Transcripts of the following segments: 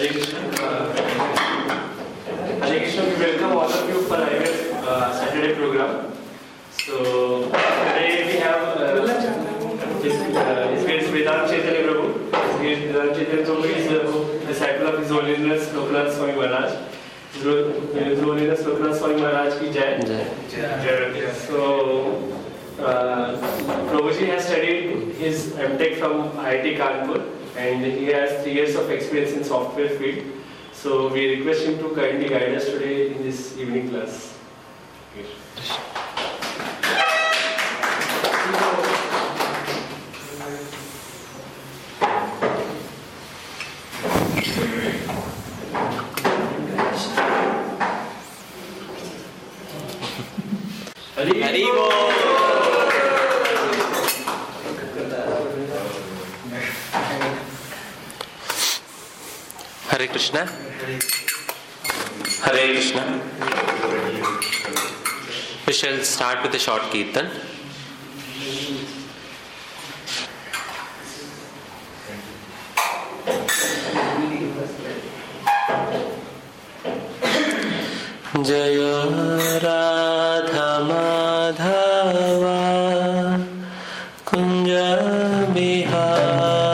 Hare Krishna. Hare Krishna, we welcome all of you for our Saturday program. So today we have his friend Vedant Chaitanya Prabhu. Vedant Chaitanya Prabhu is a disciple of His Holiness Lokanath Swami Maharaj. His Holiness Lokanath Swami Maharaj ki Jai. Jai. So Prabhuji has studied his MTech from IIT Kanpur and he has 3 years of experience in software field. So we request him to kindly guide us today in this evening class. Hari Bol. Hare Krishna. Hare Krishna. We shall start with a short kirtan. Jaya Radha Madhava Kunja Bihari.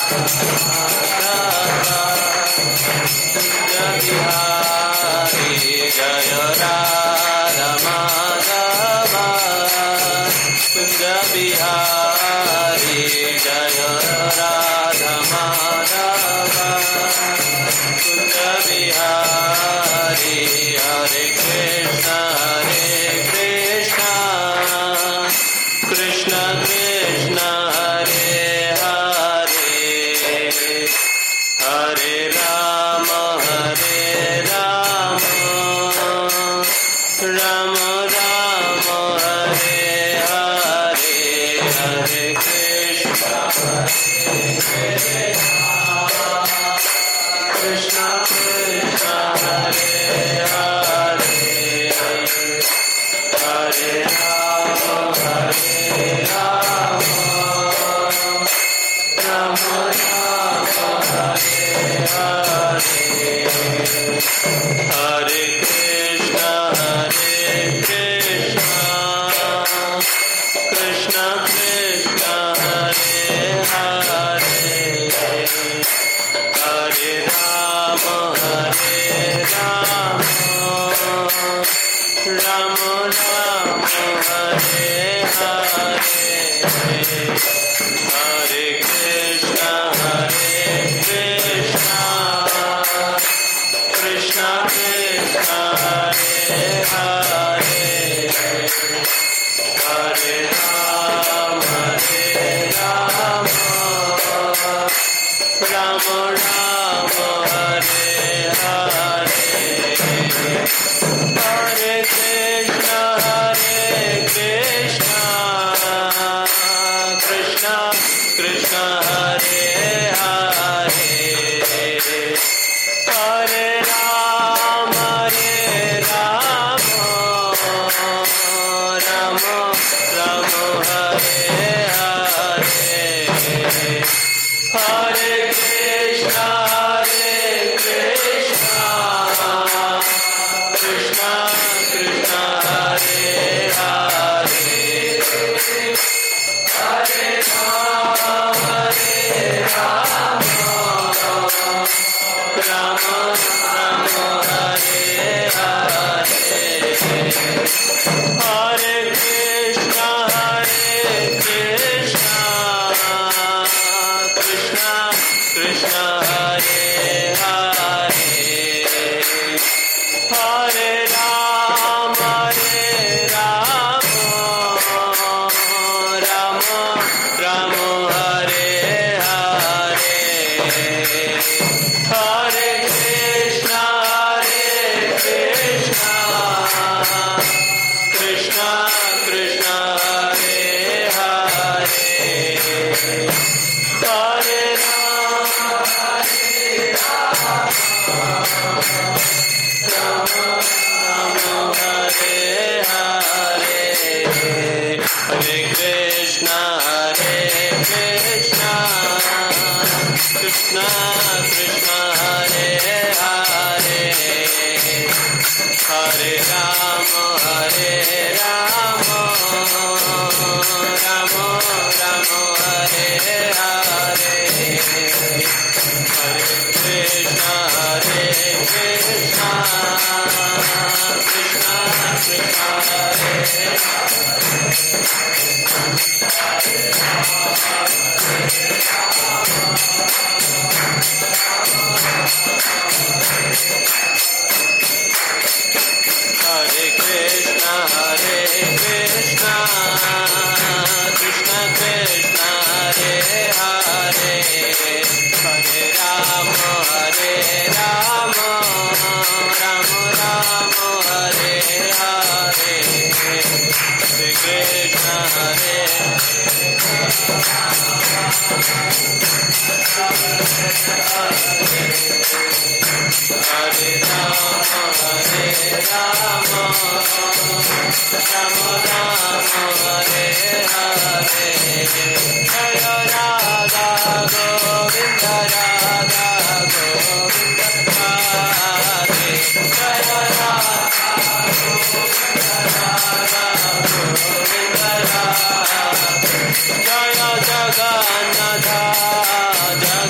Jaya Jagannatha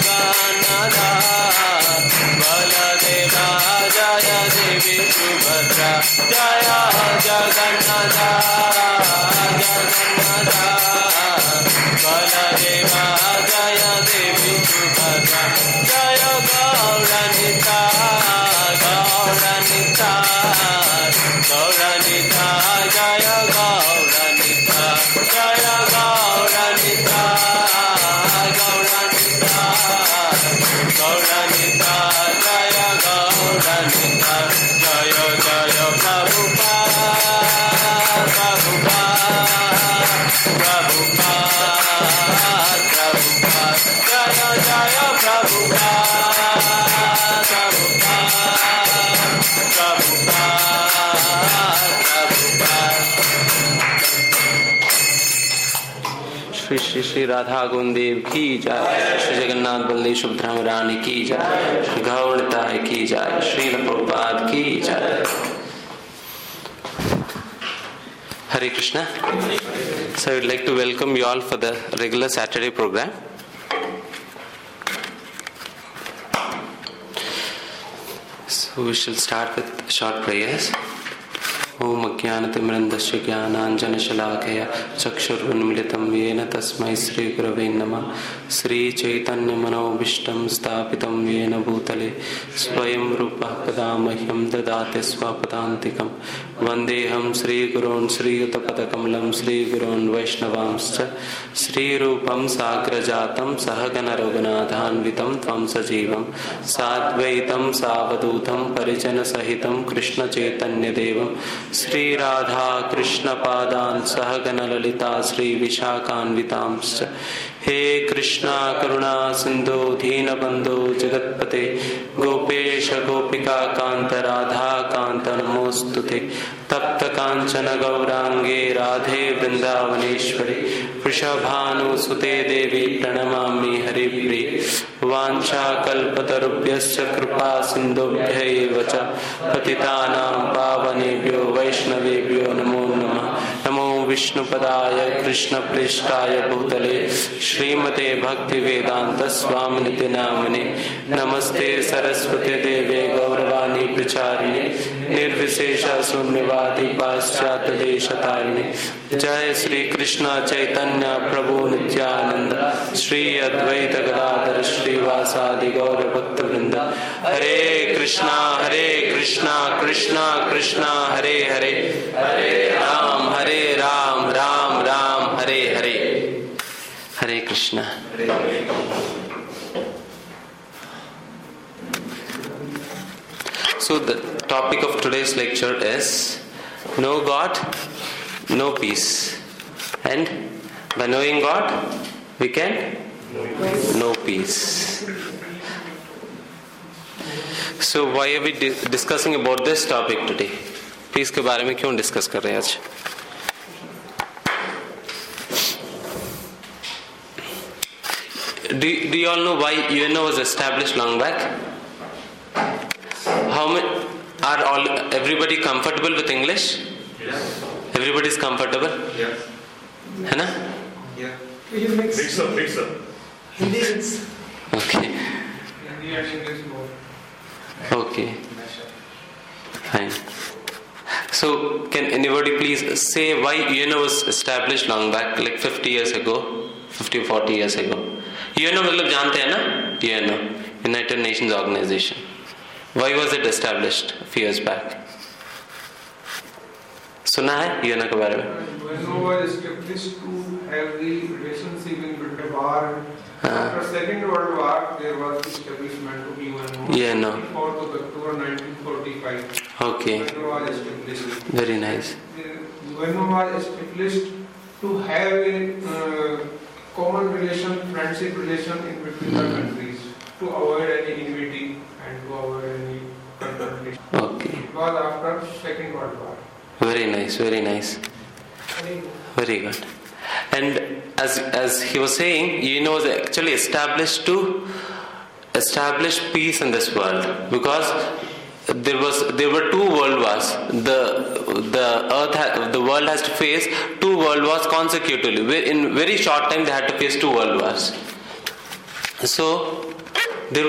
Shri Shri Radha Gundev की जय, श्री जगन्नाथ बलदेव सुभद्रा रानी की जय, श्री गौरताय की जय, श्री प्रभुपाद की जय. Hare Krishna. So I would like to welcome you all for the regular Saturday program. So we shall start with short prayers. ओम अज्ञानतिमिरन्धस्य ज्ञानाञ्जनशलाकया चक्षुरुन्मीलितं येन तस्मै श्रीगुरवे नमः. श्रीचैतन्यमनोभीष्टं स्थापितं येन भूतले स्वयं रूपः कदा मह्यं ददाति स्वपदान्तिकं. वन्देऽहं श्रीगुरून् श्रीयुतपदकमलं श्रीगुरून् वैष्णवांश्च. श्रीरूपं साग्रजातं सहगण रघुनाथान्वितं त्वं सजीवं साद्वैतं सावधूतं परिजनसहितं कृष्णचैतन्यदेवं श्री राधा कृष्ण पादान् सहगण ललिता श्री विशाखान्वितांश्च. हे कृष्णा करुणा सिंधु दीनबंधु जगत्पते गोपेश गोपिका कांत राधा कांत नमोस्तुते. तप्त कांचन गौरांगे राधे वृंदावनेश्वरी वृषभानुसुते देवी प्रणमामि हरिप्रिये. वाञ्छाकल्पतरुभ्यश्च कृपा सिन्धुभ्यैव च पतितानां पावनेभ्यो वैष्णवेभ्यो नमो नमः. नमो विष्णुपदाय कृष्णप्रेष्ठाय भूतले श्रीमते भक्तिवेदांत स्वामिनिति नामने. नमस्ते सरस्वती देवे गौरवाणी प्रचारिणे निर्विशेष शून्यवादी पाश्चात्य देशतारिणे. जय श्री कृष्ण चैतन्य प्रभु नित्यानंद श्री अद्वैत गदाधर श्रीवासादि गौर भक्त वृंद. हरे कृष्णा कृष्णा कृष्णा हरे हरे, हरे Ram Ram Ram Hare Hare. Hare Krishna. So the topic of today's lecture is no God, no peace. And by knowing God, we can know peace. So why are we discussing about this topic today? Peace के बारे में क्यों discuss कर रहे हैं आज? Do you all know why UNO was established long back? How many are everybody comfortable with English? Yes. Everybody is comfortable? Yes. है ना? Yeah. Mix up. Hindi mix. Okay. Hindi and English both. Okay. Fine. So can anybody please say why UNO was established long back, like 50 years ago, 50 40 years ago? UNO मतलब जानते हैं ना? UNO, United Nations Organization. Why was it established a few years back? सुना है UNO के बारे में? UNO was established to have the relationship in between war. After Second World War, there was establishment of UNO. UNO. 4th of October 1945. Okay. UNO was established. Very nice. UNO was established to have a common relation, friendship relation in between the countries, to avoid any enmity and to avoid any confrontation. Okay. It was after Second World War. Very nice. Very nice. Very good. And as he was saying, UNO was actually established to establish peace in this world, because there were two world wars. The world has to face two world wars consecutively. In very short time, they had to face two world wars. So there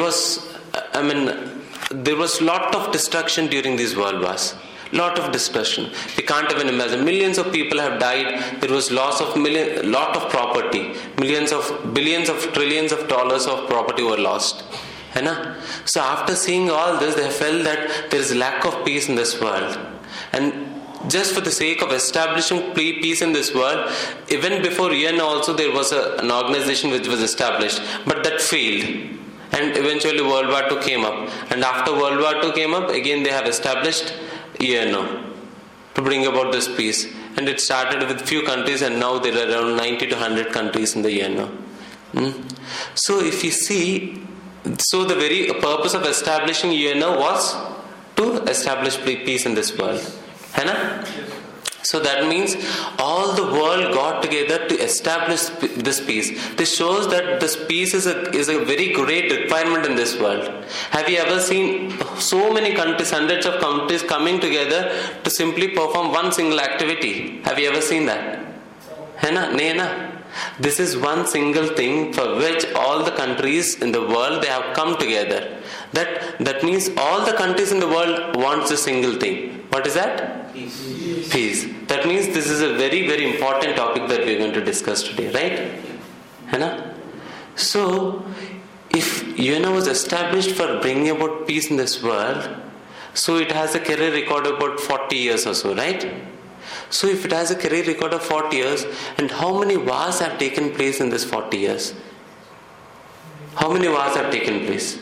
was lot of destruction during these world wars. Lot of destruction. We can't even imagine. Millions of people have died. There was loss of lot of property. Billions of trillions of dollars of property were lost. है ना? So after seeing all this, they felt that there is lack of peace in this world, and just for the sake of establishing peace in this world. Even before UN also there was an organization which was established, but that failed. And eventually World War II came up. And after World War II came up, again they have established UNO to bring about this peace. And it started with few countries, and now there are around 90 to 100 countries in the UNO. So if you see, so the very purpose of establishing UNO was to establish peace in this world. Hai na? So that means all the world got together to establish this peace. This shows that this peace is a very great requirement in this world. Have you ever seen so many countries, hundreds of countries coming together to simply perform one single activity? Have you ever seen that? Hai na? Nahi na? This is one single thing for which all the countries in the world, they have come together. That means all the countries in the world wants a single thing. What is that? Peace. That means this is a very, very important topic that we are going to discuss today, right? Hai na? So, if UNO was established for bringing about peace in this world, so it has a career record of about 40 years or so, right? So if it has a career record of 40 years, and how many wars have taken place in this 40 years? How many wars have taken place?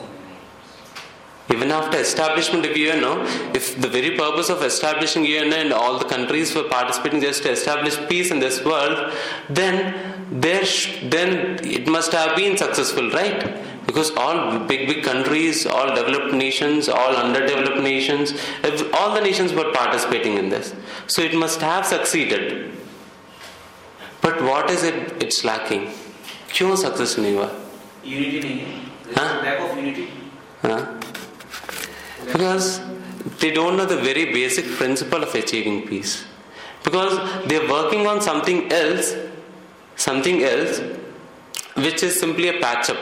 Even after establishment of UNO, if the very purpose of establishing UNO and all the countries were participating just to establish peace in this world, then it must have been successful, right? Because all big countries, all developed nations, all underdeveloped nations, all the nations were participating in this. So it must have succeeded. But what is it? It's lacking. Kyun success nahi hua? Unity nahi hai. Lack of unity. Because they don't know the very basic principle of achieving peace. Because they're working on something else, which is simply a patch-up.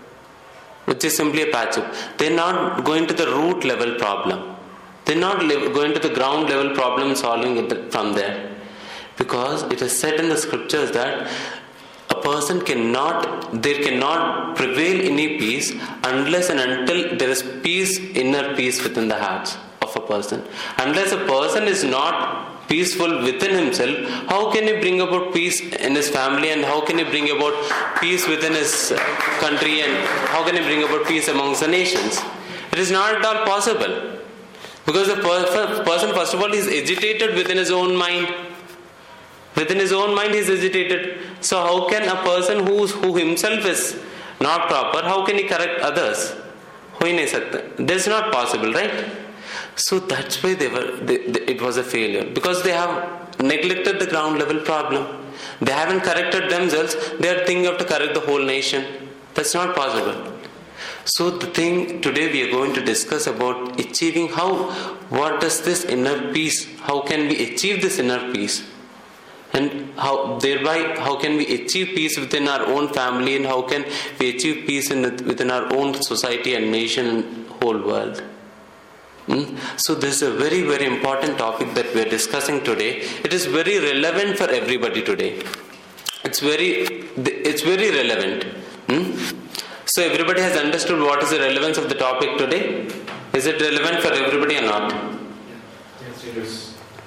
They're not going to the root level problem. They're not going to the ground level problem, solving it from there. Because it is said in the scriptures that a person cannot prevail in a peace unless and until there is peace, inner peace within the hearts of a person. Unless a person is not peaceful within himself, how can he bring about peace in his family, and how can he bring about peace within his country, and how can he bring about peace amongst the nations? It is not at all possible. Because the person, first of all, is agitated within his own mind. Within his own mind he is agitated. So how can a person who himself is not proper, how can he correct others? Ho hi nahi sakta. That's not possible, right? So that's why it was a failure. Because they have neglected the ground level problem. They haven't corrected themselves. They are thinking of to correct the whole nation. That's not possible. So the thing today we are going to discuss about achieving what is this inner peace? How can we achieve this inner peace? And how can we achieve peace within our own family, and how can we achieve peace within our own society and nation and whole world? So this is a very, very important topic that we are discussing today. It is very relevant for everybody today. It's very relevant. So everybody has understood what is the relevance of the topic today? Is it relevant for everybody or not? Yes, it is.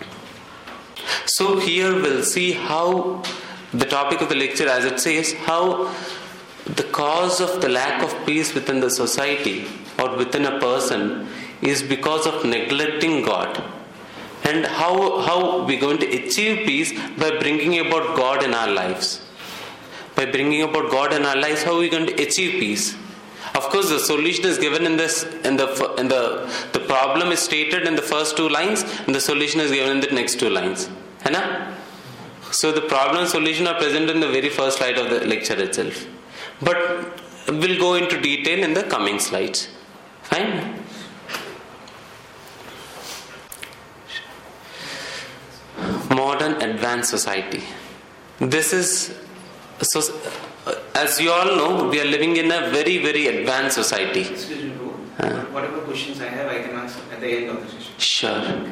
So here we'll see how the topic of the lecture, as it says, how the cause of the lack of peace within the society or within a person is because of neglecting God. And how we're going to achieve peace by bringing about God in our lives. By bringing about God in our lives, how are we going to achieve peace? Of course, the solution is given in this. The problem is stated in the first 2 lines, and the solution is given in the next 2 lines. Hai na? So the problem and solution are present in the very first slide of the lecture itself. But we'll go into detail in the coming slides. Fine? Modern advanced society. This is, so, as you all know, we are living in a very, very advanced society. Excuse me, bro. Whatever questions I have, I can answer at the end of the session. Sure.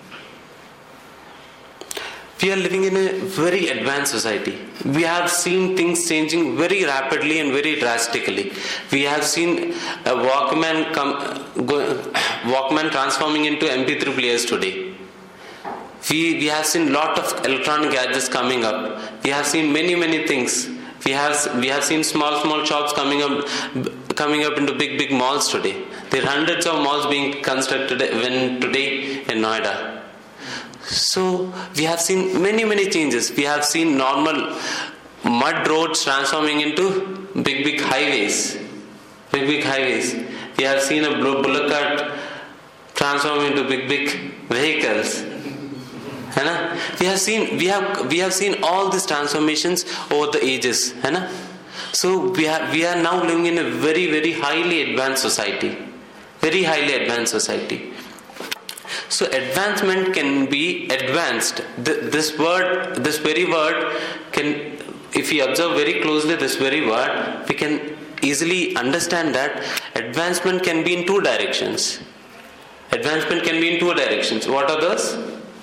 We are living in a very advanced society. We have seen things changing very rapidly and very drastically. We have seen a Walkman transforming into MP3 players today. We have seen lot of electronic gadgets coming up. We have seen many things. We have seen small shops coming up into big malls today. There are hundreds of malls being constructed today in Noida. So we have seen many changes. We have seen normal mud roads transforming into big highways. Big highways. We have seen a bullock cart transform into big vehicles. We have seen all these transformations over the ages. So we are now living in a very highly advanced society. Very highly advanced society. So advancement can be advanced. This very word can, if we observe very closely this very word, we can easily understand that advancement can be in two directions. Advancement can be in two directions. What are those?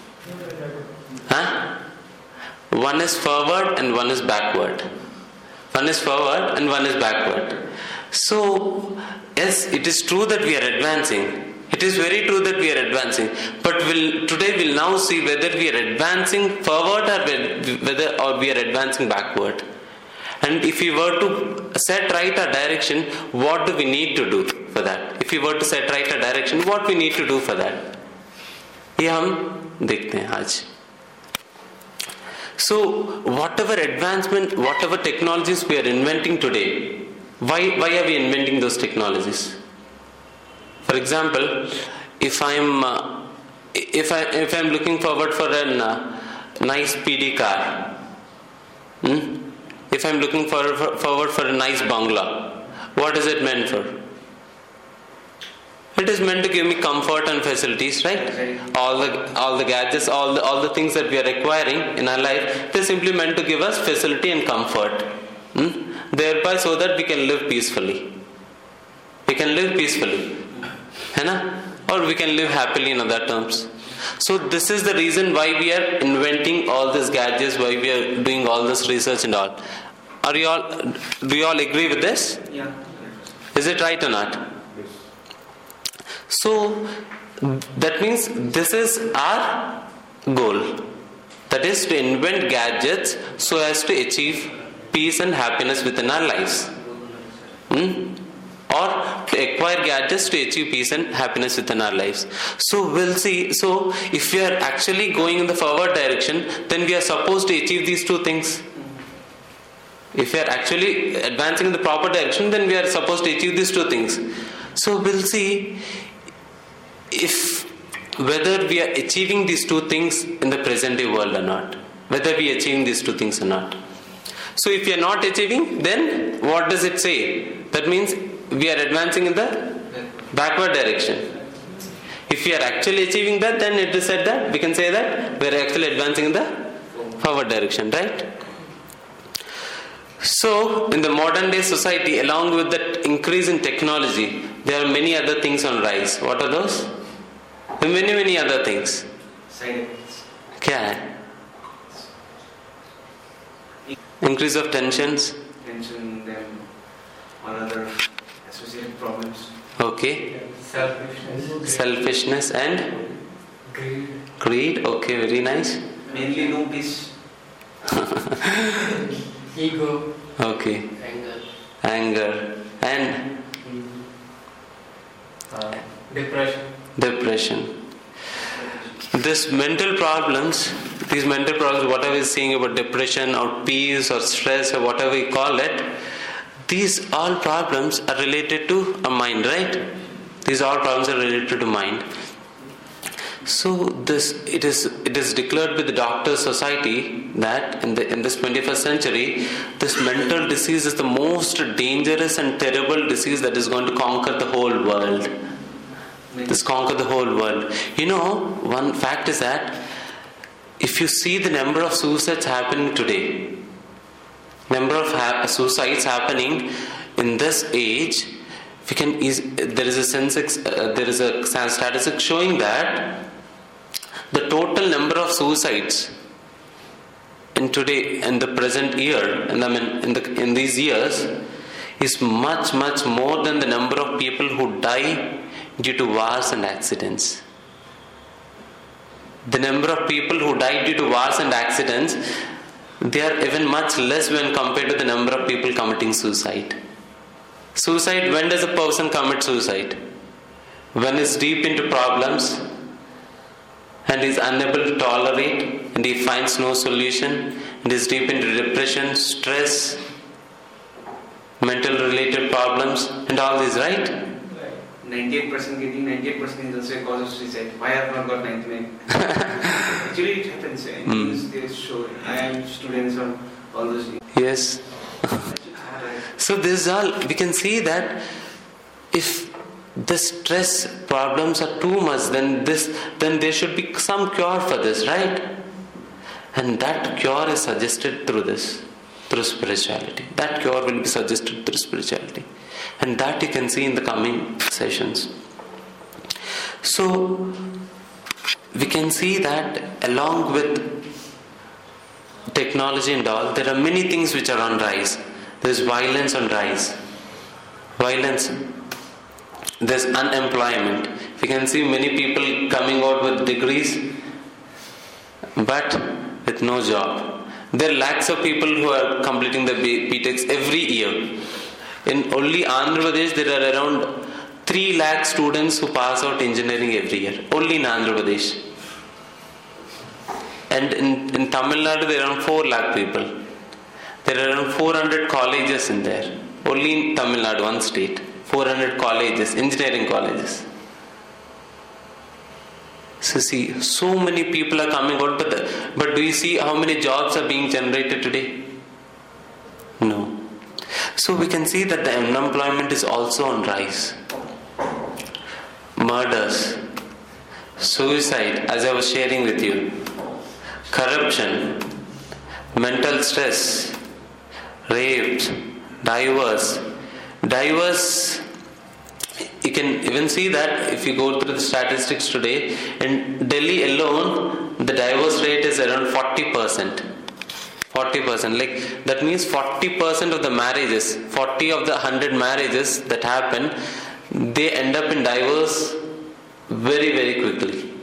One is forward and one is backward. One is forward and one is backward. So, yes, it is true that we are advancing. It is very true that we are advancing. But today we'll now see whether we are advancing forward or we are advancing backward. And if we were to set right our direction, what do we need to do for that? If we were to set right our direction, what we need to do for that? ये हम देखते हैं आज. So, whatever advancement, whatever technologies we are inventing today, why are we inventing those technologies? For example, if I'm looking forward for a nice PD car, if I'm looking forward for a nice bungalow, what is it meant for? It is meant to give me comfort and facilities, right? All the gadgets, all the things that we are acquiring in our life, they're simply meant to give us facility and comfort. Thereby so that we can live peacefully. We can live peacefully. Or we can live happily in other terms. So this is the reason why we are inventing all these gadgets, why we are doing all this research and all. Do you all agree with this? Yeah. Is it right or not? So that means this is our goal. That is to invent gadgets so as to achieve peace and happiness within our lives. Or to acquire gadgets to achieve peace and happiness within our lives. So we'll see. So if we are actually going in the forward direction, then we are supposed to achieve these two things. If we are actually advancing in the proper direction, then we are supposed to achieve these two things. So we'll see whether we are achieving these two things in the present day world or not. Whether we are achieving these two things or not. So if we are not achieving, then what does it say? That means we are advancing in the backward direction. If we are actually achieving that, then it is said that we can say that we are actually advancing in the forward direction, right? So in the modern day society, along with the increase in technology, there are many other things on rise. What are those? Many other things. Side effects. क्या है? Increase of tensions. Tension, then all other associated problems. Okay. Selfishness and greed. Okay, very nice. Mainly no peace. Ego. Okay. Anger. And depression. These mental problems, what I was saying about depression or peace or stress or whatever we call it, these all problems are related to a mind, right? These all problems are related to mind. So it is declared by the Doctors Society that in this 21st century, this mental disease is the most dangerous and terrible disease that is going to conquer the whole world. You know, one fact is that if you see the number of suicides happening today, suicides happening in this age, there is a statistic showing that the total number of suicides in the present year, in these years, is much more than the number of people who die due to wars and accidents. the number of people who died due to wars and accidents, they are even much less when compared to the number of people committing suicide. Suicide, when does a person commit suicide? When he's deep into problems and is unable to tolerate and he finds no solution and is deep into depression, stress, mental related problems and all these, right? 98% getting 98% is also a cause of suicide. Why have I not got 99? Actually, it happens. News they show. I am students on all those. Yes. So this is all. We can see that if the stress problems are too much, then there should be some cure for this, right? And that cure is suggested through spirituality. That cure will be suggested through spirituality. And that you can see in the coming sessions. So, we can see that along with technology and all, there are many things which are on rise. There's violence on rise. Violence. There's unemployment. We can see many people coming out with degrees, but with no job. There are lakhs of people who are completing the BTechs every year. In only Andhra Pradesh, there are around 3 lakh students who pass out engineering every year. Only in Andhra Pradesh. And in Tamil Nadu, there are around 4 lakh people. There are around 400 colleges in there. Only in Tamil Nadu, one state. 400 colleges, engineering colleges. So see, so many people are coming out, but do you see how many jobs are being generated today? No. So we can see that the unemployment is also on rise. Murders, suicide, as I was sharing with you, corruption, mental stress, rapes, divorce. You can even see that if you go through the statistics today, in Delhi alone, the divorce rate is around 40%. 40%. Like, that means 40% of the marriages, 40 of the 100 marriages that happen, they end up in divorce very, very quickly.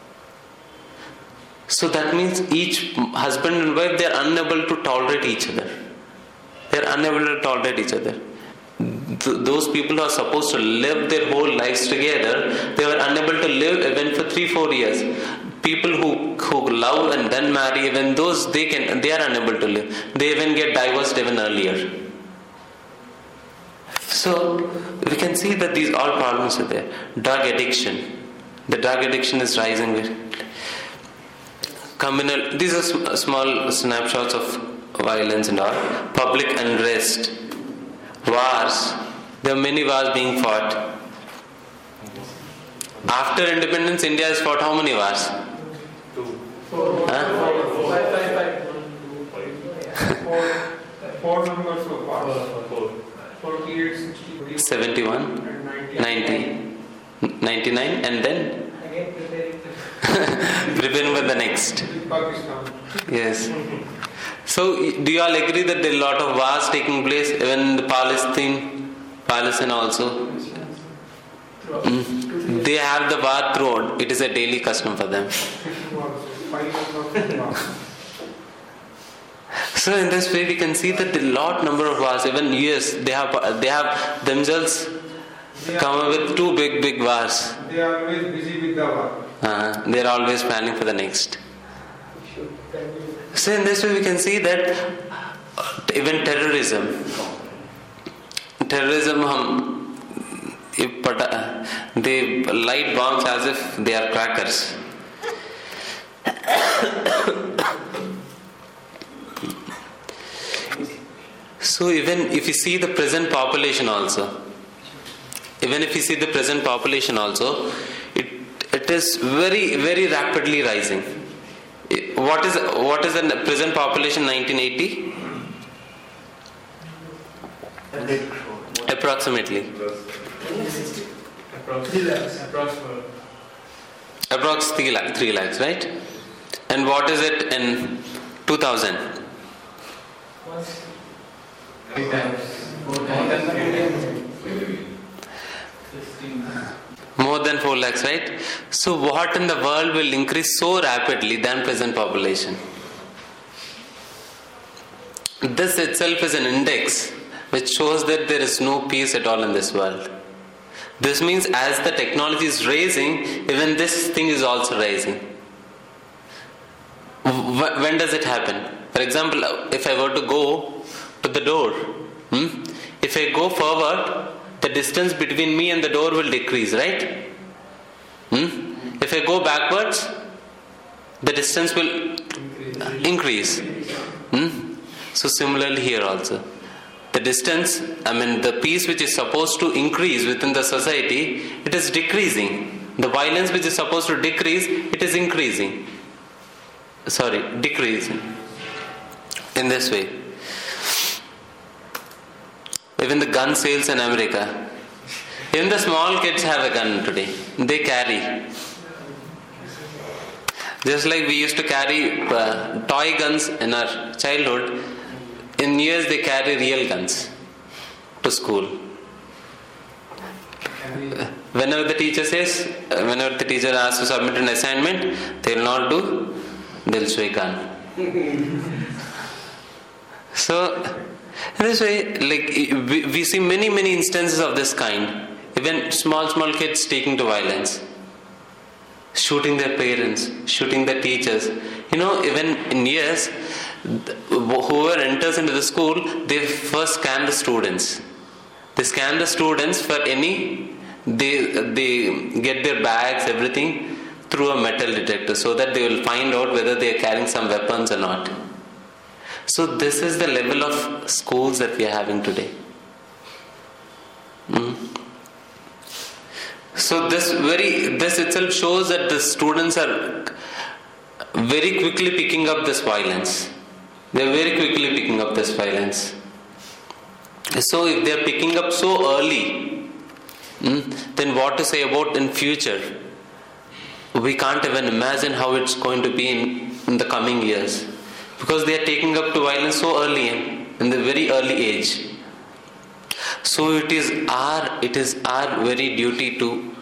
So that means each husband and wife, they are unable to tolerate each other. They are unable to tolerate each other. Those people who are supposed to live their whole lives together, they were unable to live even for 3-4 years. People who love and then marry, even those they are unable to live. They even get divorced even earlier. So we can see that these all problems are there. Drug addiction. The drug addiction is rising very quickly. Communal. These are small snapshots of violence and all. Public unrest. Wars. There are many wars being fought. After independence, India has fought how many wars? 4 numbers of wars. 48, 60, 71, 90, 99, and then preparing for the next. Pakistan. Yes. So, do you all agree that there are a lot of wars taking place, even in the Palestine also? They have the war throughout. It is a daily custom for them. So in this way we can see that the lot number of wars, even US, they have themselves come up with 2 big wars. They are always busy with the war. They are always planning for the next. So in this way we can see that even terrorism, they light bombs as if they are crackers. So even if you see the present population also, it is very, very rapidly rising. What is the present population 1980? Approximately. Approx 3 lakhs, right? And what is it in 2000? More More than 4 lakhs, right? So what in the world will increase so rapidly than present population? This itself is an index which shows that there is no peace at all in this world. This means as the technology is raising, even this thing is also rising. When does it happen? For example, if I were to go to the door, if I go forward, the distance between me and the door will decrease, right? If I go backwards, the distance will increase. So similarly here also. The distance, the peace which is supposed to increase within the society, it is decreasing. The violence which is supposed to decrease, it is increasing. Decreasing. In this way. Even the gun sales in America. Even the small kids have a gun today. They carry. Just like we used to carry toy guns in our childhood, in US they carry real guns to school. Whenever the teacher asks to submit an assignment, they will not do, they will show a gun. So, in this way, we see many instances of this kind. Even small kids taking to violence. Shooting their parents, shooting their teachers. Even in US, whoever enters into the school, they first scan the students. They scan the students for they get their bags, everything through a metal detector so that they will find out whether they are carrying some weapons or not. So this is the level of schools that we are having today. So this itself shows that the students are very quickly picking up this violence. They are very quickly picking up this violence. So if they are picking up so early, then what to say about in future? We can't even imagine how it's going to be in the coming years. Because they are taking up to violence so early, in the very early age. So it is our very duty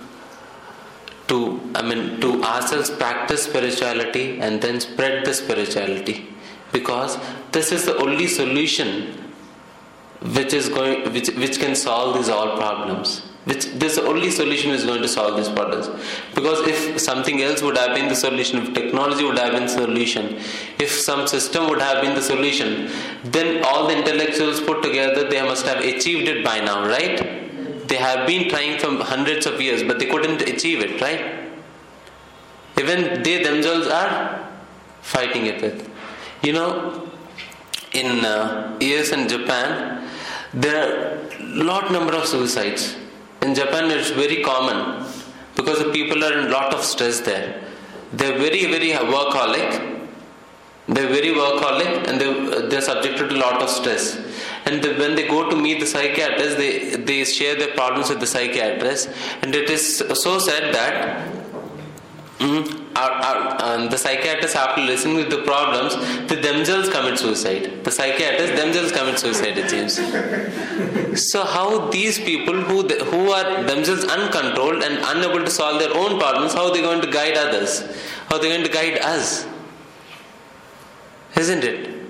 to ourselves practice spirituality and then spread the spirituality, because this is the only solution which can solve these all problems. This is the only solution is going to solve these problems. Because if something else would have been the solution, if technology would have been the solution, if some system would have been the solution, then all the intellectuals put together, they must have achieved it by now, right? They have been trying for hundreds of years, but they couldn't achieve it, right? Even they themselves are fighting it with. In US and Japan, there are lot number of suicides. In Japan, it's very common because the people are in lot of stress there. They're very workaholic. And they're subjected to a lot of stress. And when they go to meet the psychiatrist, they share their problems with the psychiatrist. And it is so said that the psychiatrists, after listening to the problems, they themselves commit suicide. The psychiatrists themselves commit suicide, it seems. So how these people who are themselves uncontrolled and unable to solve their own problems, how are they going to guide others? How are they going to guide us? Isn't it?